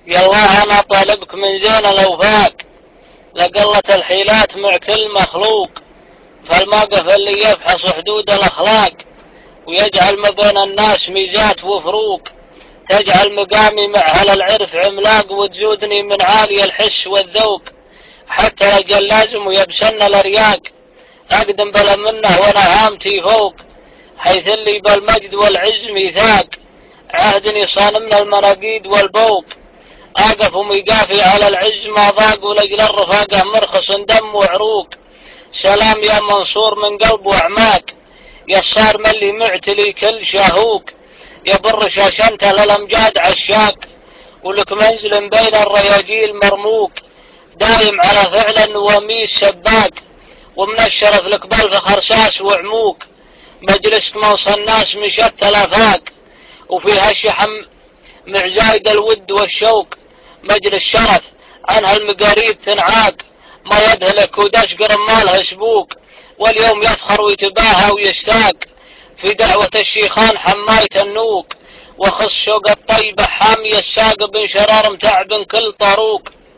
يالله أنا طالبك من زين الأوفاق، لقلة الحيلات مع كل مخلوق، فالموقف اللي يفحص حدود الأخلاق ويجعل ما بين الناس ميزات وفروق، تجعل مقامي مع أهل العرف عملاق وتزودني من عالي الحس والذوق، حتى لجل لازم ويبسن الأرياق أقدم بلا منه وأنا هامتي فوق، حيث اللي بالمجد والعز ميثاق عهدني صانمنا المناقيد والبوق، أقف وميقافي على العز ما ضاق ولجل الرفاقة مرخص دم وعروق، سلام يا منصور من قلب وأعماق، يا الصار من اللي معتلي كل شاهوق، يا بر شاشنته للأمجاد عشاق، ولك منزل بين الرياجيل مرموق، دايم على فعل النواميس سباق، ومن الشرف لك بالفخر ساس وعموق، مجلسك موصى الناس من شتى الآفاق، وفيها الشحم مع زايد الود والشوق، مجلس شرف عنها المقاريد تنعاق، ما يدهلك ودشقر مالها سبوق، واليوم يفخر ويتباهى ويشتاق في دعوة الشيخان حماية النوق، وخص شوق الطيبة حامي الساق بن شرار متعب كل طروق،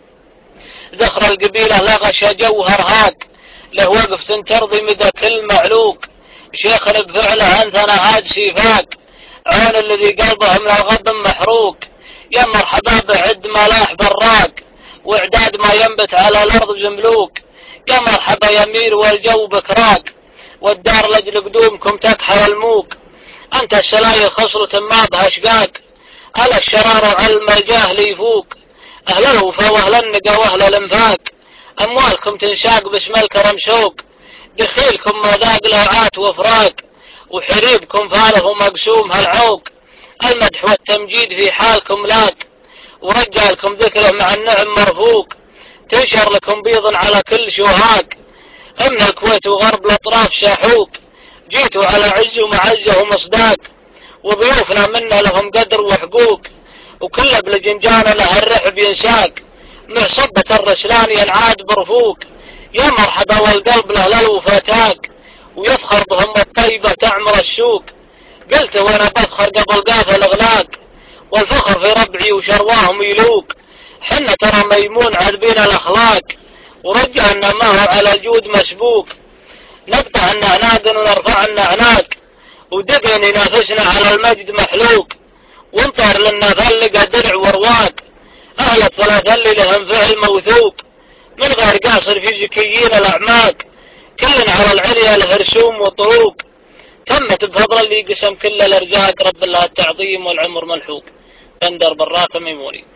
ذخر القبيلة لغش جوهر هاق، له وقف ترضي مدى كل معلوق، شيخ بفعله أنثنا هاد سيفاق، عون الذي قلبه من الغضب محروق، يا مرحبا بعد ملاح براق، واعداد ما ينبت على الأرض زملوق، يا مرحبا يمير والجو بكراق، والدار لجل قدومكم تكحل الموق، أنت السلاية خصلة ما بها شقاق، على الشرار وعلى المجاهل يفوق، أهل الوفا وأهل النقا وأهل الانفاق، أموالكم تنشاق باسم الكرم سوق، دخيلكم ما ذاق لوعات وفراق، وحريبكم فاله مقسوم هالعوق، المدح والتمجيد في حالكم لاق، ورجالكم ذكره مع النعم مرفوق، تنشر لكم بيض على كل شهاق، من الكويت وغرب الأطراف شاحوق، جيتوا على عز ومعزة ومصداق، وضيوفنا منا لهم قدر وحقوق، وكل بلجنجان له الرحب ينساق، مع صبة الرسلان ينعاد برفوق، يا مرحبا والقلب له للوفاتاق، ويفخر بهم الطيبة تعمر السوق، قلت وانا بفخر قبل قاف الاغلاق، والفخر في ربعي وشرواهم يلوق، حنا ترى ميمون عذبين الاخلاق، ورجعنا ما هو على الجود مسبوق، نقطع النعناق ونرفع النعناق، ودقن ينافسنا على المجد محلوق، وانطر لنا فلق درع ورواق، اهل الثلاثة اللي لهم فعل موثوق، من غير قاصر في ذكيين الاعماق، كل على العليا له رسوم وطروق، تمت بفضل اللي قسم كل الارزاق، رب الله التعظيم والعمر ملحوق. بندر براك ميموني.